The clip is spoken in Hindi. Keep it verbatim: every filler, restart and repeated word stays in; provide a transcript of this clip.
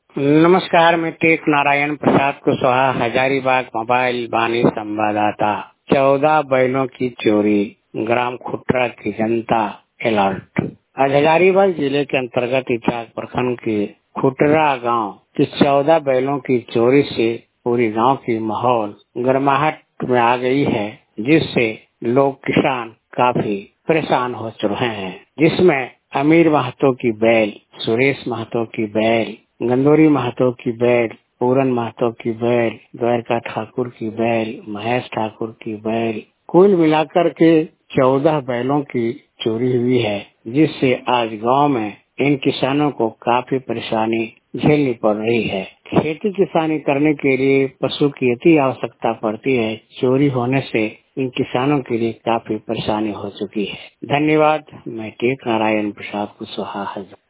नमस्कार, मैं टेक नारायण प्रसाद कुशवाहा, हजारीबाग मोबाइल वाणी संवाददाता। चौदह बैलों की चोरी, ग्राम खुटरा की जनता अलर्ट। आज हजारीबाग जिले के अंतर्गत इचाक प्रखंड के खुटरा गांव की चौदह बैलों की चोरी से पूरी गांव की माहौल गर्माहट में आ गई है, जिससे लोग किसान काफी परेशान हो चुके हैं। जिसमें अमीर महतो की बैल, सुरेश महतो की बैल, गंदोरी महतो की बैल, पूरन महतो की बैल, द्वारका ठाकुर की बैल, महेश ठाकुर की बैल, कुल मिलाकर के चौदह बैलों की चोरी हुई है, जिससे आज गांव में इन किसानों को काफी परेशानी झेलनी पड़ रही है। खेती किसानी करने के लिए पशु की अति आवश्यकता पड़ती है। चोरी होने से इन किसानों के लिए काफी परेशानी हो चुकी है। धन्यवाद। मैं टेक नारायण प्रसाद कुशवाहा।